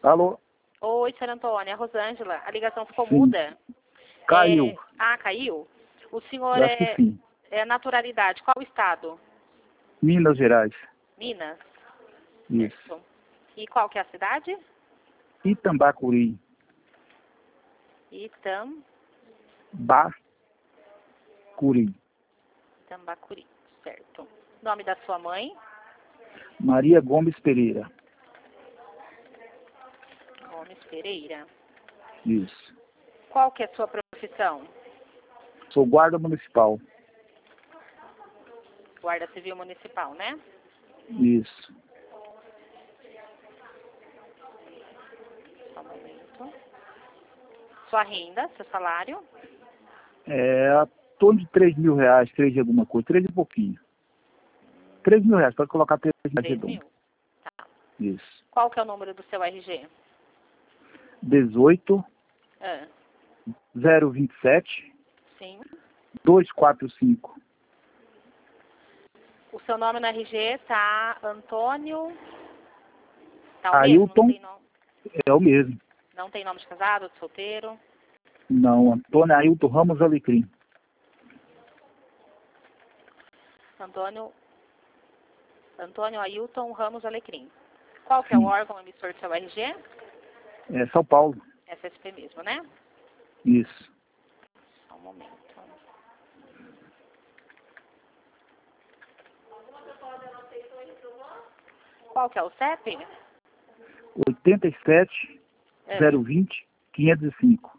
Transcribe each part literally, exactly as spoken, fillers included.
Alô? Oi, senhora Antônia, a Rosângela. A ligação ficou Sim. muda. Caiu. É... Ah, caiu? O senhor Eu acho que é... sim. é naturalidade. Qual estado? Minas Gerais. Minas? Isso. Certo. E qual que é a cidade? Itambacuri. Itam... Bacuri. Itambacuri. Certo. Nome da sua mãe? Maria Gomes Pereira. Gomes Pereira. Isso. Qual que é a sua profissão? Sou guarda municipal. Guarda Civil Municipal, né? Isso. Só um momento. Sua renda, seu salário? É a torno de três mil reais, três de alguma coisa, três e pouquinho. Três mil reais, pode colocar três mais três redondo. mil? Tá. Isso. Qual que é o número do seu R G? dezoito, Ah, zero vinte e sete, sim. duzentos e quarenta e cinco. O seu nome no R G tá Antônio... Tá o mesmo? Não Ailton tem, nome, é o mesmo. não tem nome de casado, de solteiro? Não, Antônio Ailton Ramos Alecrim. Antônio... Antônio Ailton Ramos Alecrim. Qual que é o Sim. órgão emissor do seu R G? É São Paulo. S S P mesmo, né? Isso. Só um momento. Qual que é o C E P? oitenta e sete, É. zero vinte, quinhentos e cinco.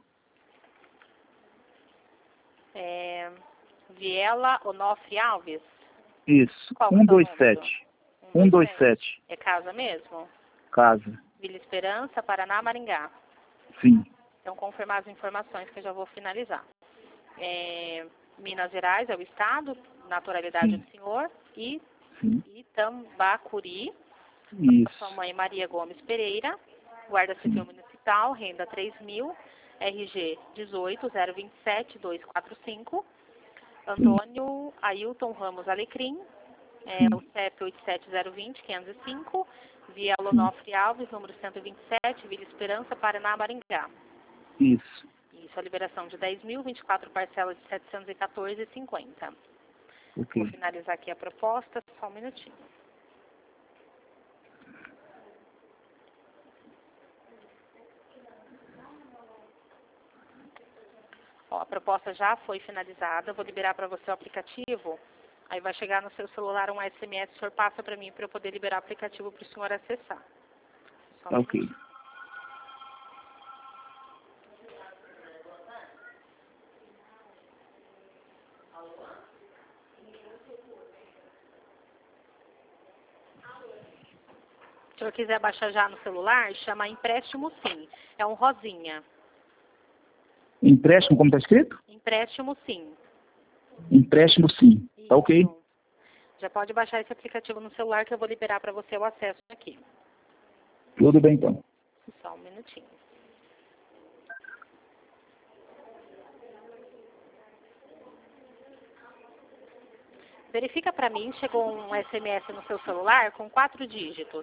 É... Viela Onofre Alves? Isso. Qual que é o cento seu e vinte e número? sete. cento e vinte e sete. É casa mesmo? Casa. Vila Esperança, Paraná, Maringá. Sim. Então, confirmar as informações que eu já vou finalizar. É... Minas Gerais é o estado, naturalidade Sim. do senhor, e Sim. Itambacuri. Isso. Sua mãe Maria Gomes Pereira, Guarda Civil Sim. Municipal, renda três mil, R G dezoito, zero vinte e sete, duzentos e quarenta e cinco. Antônio Ailton Ramos Alecrim, é, Sim. o C E P oito sete zero dois zero, quinhentos e cinco, Via Sim. Lonofre Alves, número cento e vinte e sete, Vila Esperança, Paraná, Maringá. Isso. Isso, a liberação de dez mil, vinte e quatro parcelas de setecentos e quatorze reais e cinquenta. Ok. Vou finalizar aqui a proposta, só um minutinho. Ó, a proposta já foi finalizada, eu vou liberar para você o aplicativo, aí vai chegar no seu celular um S M S, o senhor passa para mim para eu poder liberar o aplicativo para o senhor acessar. Só um Ok. minutinho. Se o senhor quiser baixar já no celular, chama Empréstimo Sim, é um rosinha. Empréstimo, como está escrito? Empréstimo Sim. Empréstimo, sim. Tá ok. Isso. Já pode baixar esse aplicativo no celular que eu vou liberar para você o acesso aqui. Tudo bem, então. Só um minutinho. Verifica para mim, chegou um S M S no seu celular com quatro dígitos.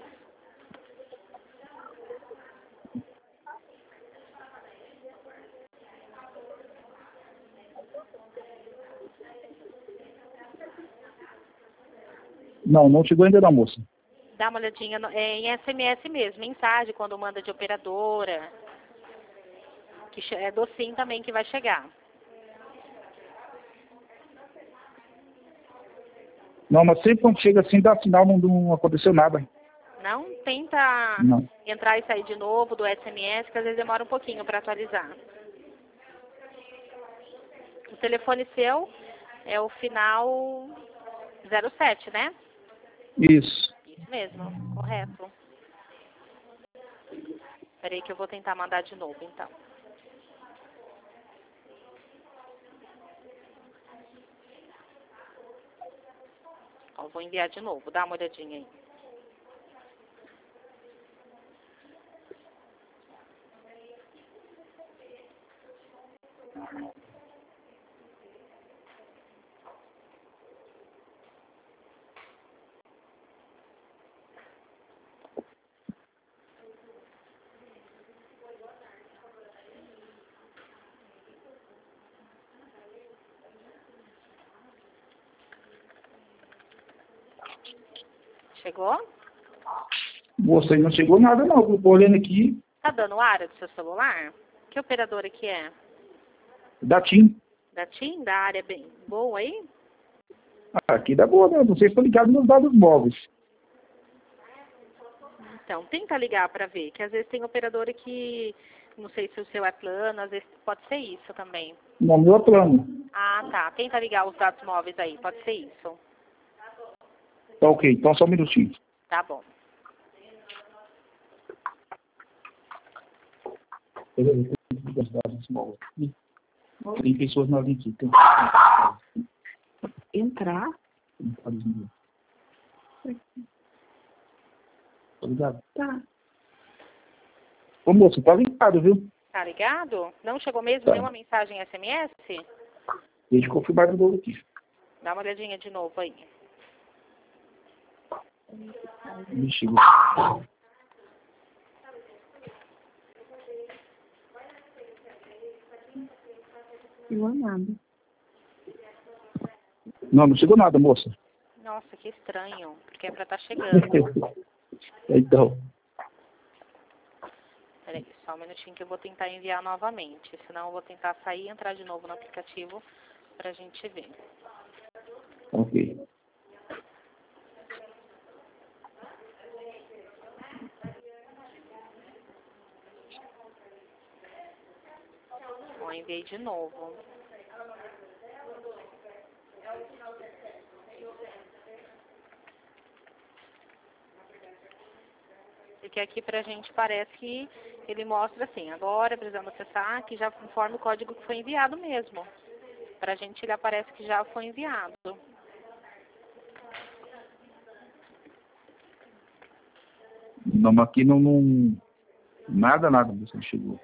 Não, não chegou ainda não, moça. Dá uma olhadinha no, é, em S M S mesmo, mensagem quando manda de operadora. Que che- é do Sim também que vai chegar. Não, mas sempre quando chega assim, dá sinal, não, não aconteceu nada. Não? Tenta Não. entrar e sair de novo do S M S, que às vezes demora um pouquinho para atualizar. O telefone seu é o final zero sete, né? Isso. Isso mesmo, correto. Espera aí que eu vou tentar mandar de novo, então. Ó, vou enviar de novo, dá uma olhadinha aí. Chegou? Moça, aí não chegou nada não. Eu tô olhando aqui. Tá dando área do seu celular? Que operadora que é? Da TIM. Da TIM? Da área bem boa aí? Ah, aqui dá boa, né? Não sei se estou ligado nos dados móveis. Então, tenta ligar para ver, que às vezes tem operadora que, não sei se o seu é plano, às vezes pode ser isso também. No meu plano. Ah, tá. Tenta ligar os dados móveis aí, pode ser isso. Tá ok, então só um minutinho. Tá bom. Beleza, tem que ligar os dados móveis. Tem pessoas na linha aqui. Tem... Entrar? Tá ligado? Tá. Ô moço, tá ligado, viu? Tá ligado? Não chegou mesmo Tá. nenhuma mensagem S M S? Deixa eu confirmar de novo aqui. Dá uma olhadinha de novo aí. Me chegou. Chegou nada. Não, não chegou nada, moça. Nossa, que estranho, porque é pra estar chegando. Então, Peraí, só um minutinho que eu vou tentar enviar novamente. Senão eu vou tentar sair e entrar de novo no aplicativo pra gente ver. ok. Ó, enviei de novo. Porque aqui pra gente parece que ele mostra assim, agora precisamos acessar, que já conforme o código que foi enviado mesmo. Pra gente ele aparece que já foi enviado. Não, mas aqui não, não... Nada, nada, moça, não chegou.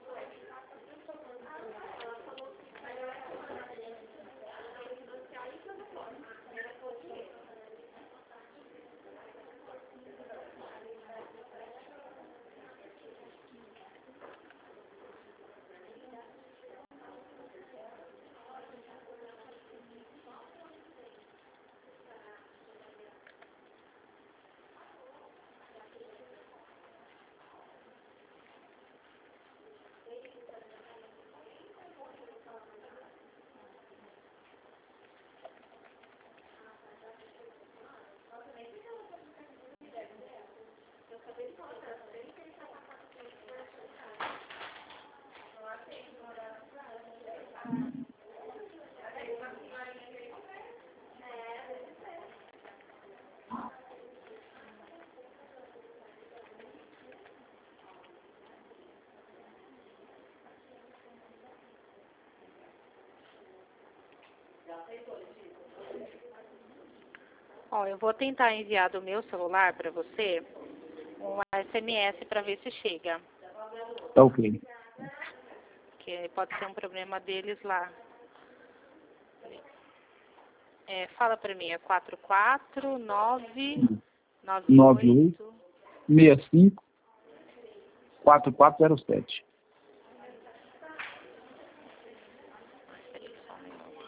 Ó, eu vou tentar enviar do meu celular pra você um S M S pra ver se chega. Tá ok. Que pode ser um problema deles lá. É, fala pra mim, é quatro quatro nove nove nove oito. oito seis cinco quatro quatro zero sete. Peraí, só um minuto.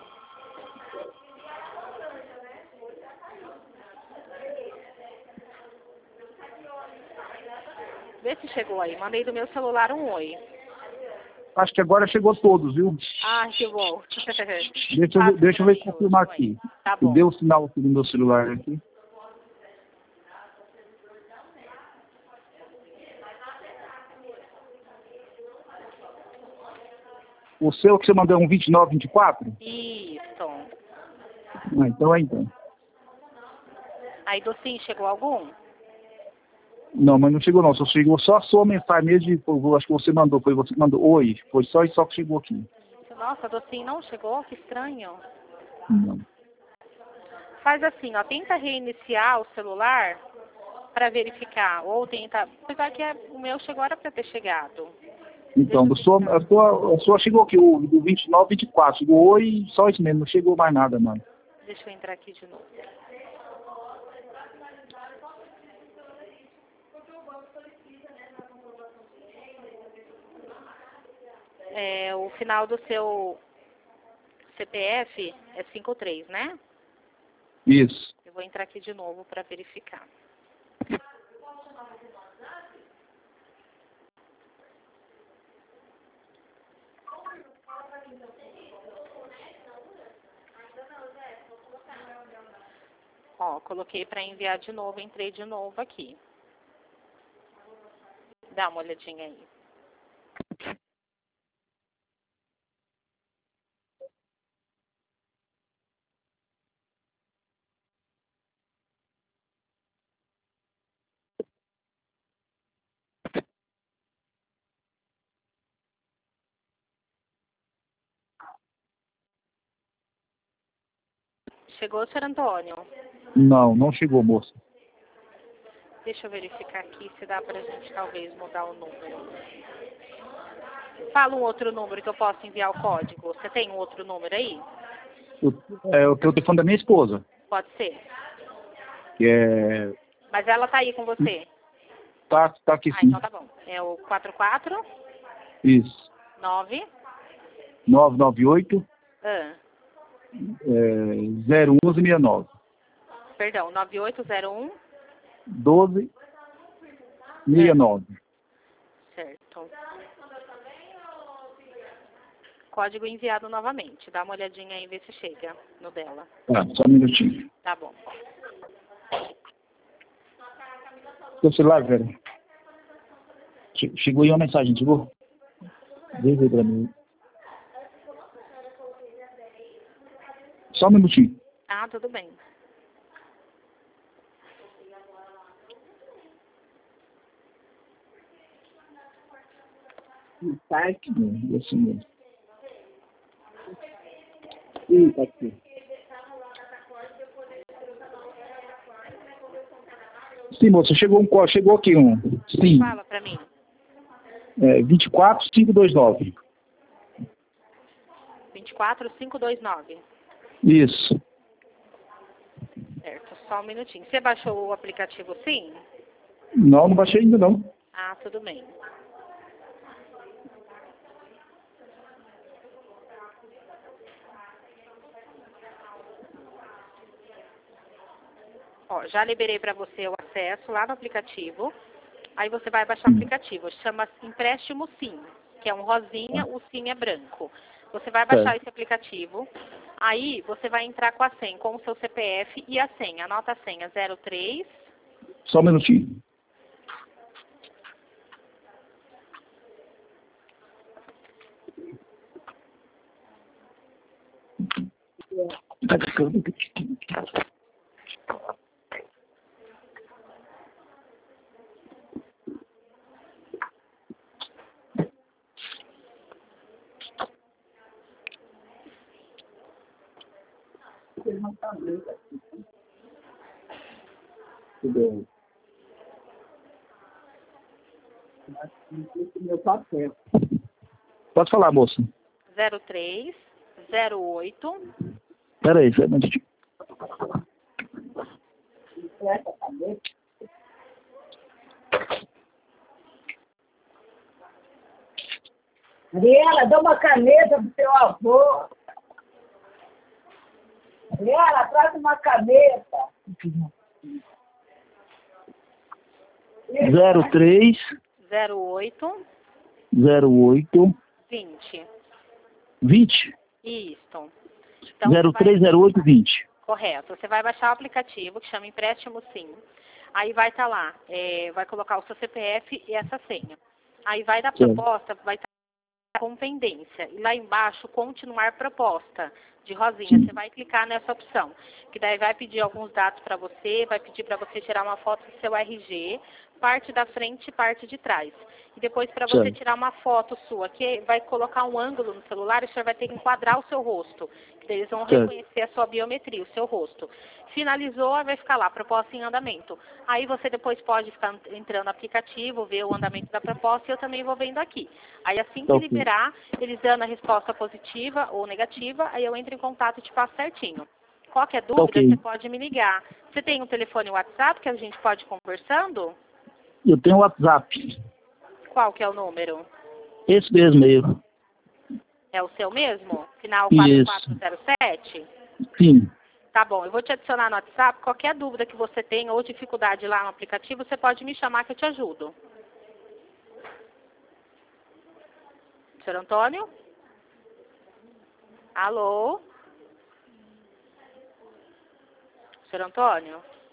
Vê se chegou aí. Mandei do meu celular um oi. Acho que agora chegou todos, viu? Ah, que bom. Deixa eu, ver- deixa eu ver confirmar aqui. Tá bom. Deu o sinal aqui no meu celular aqui. O seu que você mandou é um vinte e nove, vinte e quatro? Isso. Ah, então é então. Aí do sim, chegou algum? Não, mas não chegou não. Só chegou só a sua mensagem mesmo. De, pô, acho que você mandou. Foi você que mandou. Oi. Foi só isso só que chegou aqui. Nossa, do sim não chegou? Que estranho. Não. Faz assim, ó. Tenta reiniciar o celular pra verificar. Ou tenta... Apesar que é, o meu chegou era pra ter chegado. Então, do sua, a, sua, a sua chegou aqui, o do vinte e nove, vinte e quatro. Chegou oi, só isso mesmo. Não chegou mais nada, mano. Deixa eu entrar aqui de novo. É, o final do seu C P F é cinco três, né? Isso. Eu vou entrar aqui de novo para verificar. Ó, coloquei para enviar de novo, entrei de novo aqui. Dá uma olhadinha aí. Chegou, senhor Antônio? Não, não chegou, moça. Deixa eu verificar aqui se dá pra gente talvez mudar o número. Fala um outro número que eu possa enviar o código. Você tem um outro número aí? O, é o telefone da minha esposa, Pode ser. que é... Mas ela tá aí com você? Tá, tá aqui Ah, sim. então tá bom. É o quatro quatro Isso. nove nove nove oito, Ah, é, zero um um seis nove. perdão, nove oito zero um doze sessenta e nove. Certo. Código enviado novamente. Dá uma olhadinha aí e vê se chega no dela. Tá, só um minutinho. Tá bom. Seu celular, velho. Che- Chegou aí uma mensagem, chegou? Vê aí pra mim. Só um minutinho. Ah, tudo bem. Tá aqui, né? Assim mesmo. Sim, tá aqui. Sim, moça, chegou um código, chegou aqui um. Sim. Fala pra mim. É, vinte e quatro mil quinhentos e vinte e nove. vinte e quatro mil quinhentos e vinte e nove. Isso. Certo, só um minutinho. Você baixou o aplicativo sim? Não, não baixei ainda não. Ah, tudo bem. Ó, já liberei para você o acesso lá no aplicativo. Aí você vai baixar o aplicativo. Chama Empréstimo Sim, que é um rosinha, o Sim é branco. Você vai baixar Certo. esse aplicativo. Aí você vai entrar com a senha, com o seu C P F e a senha. Anota a senha zero três. Só um minutinho. Tá ficando. Tudo bem. Pode falar, moça. zero três zero oito. Pera aí, só um minutinho. Ariela, dá uma caneta pro teu avô. Ariela, traz uma caneta. zero três zero oito zero oito vinte. vinte. Isso. Então, zero você vai... três zero oito vinte. Correto. Você vai baixar o aplicativo que chama Empréstimo Sim. Aí vai estar lá, é, vai colocar o seu C P F e essa senha. Aí vai dar Certo. proposta, vai estar com pendência. E lá embaixo, continuar proposta de rosinha. Sim. Você vai clicar nessa opção. Que daí vai pedir alguns dados para você, vai pedir para você tirar uma foto do seu R G, parte da frente e parte de trás. E depois para você Certo. tirar uma foto sua, que vai colocar um ângulo no celular e o senhor vai ter que enquadrar o seu rosto. Que daí eles vão Certo. reconhecer a sua biometria, o seu rosto. Finalizou, vai ficar lá, proposta em andamento. Aí você depois pode ficar entrando no aplicativo, ver o andamento da proposta e eu também vou vendo aqui. Aí assim que Ok. liberar, eles dando a resposta positiva ou negativa, aí eu entro em contato e te passo certinho. Qualquer dúvida, Ok. você pode me ligar. Você tem um telefone WhatsApp que a gente pode ir conversando? Eu tenho WhatsApp. Qual que é o número? Esse mesmo mesmo. É o seu mesmo? Final quatro quatro zero sete? Sim. Tá bom, eu vou te adicionar no WhatsApp. Qualquer dúvida que você tenha ou dificuldade lá no aplicativo, você pode me chamar que eu te ajudo. Senhor Antônio? Alô? senhor Antônio?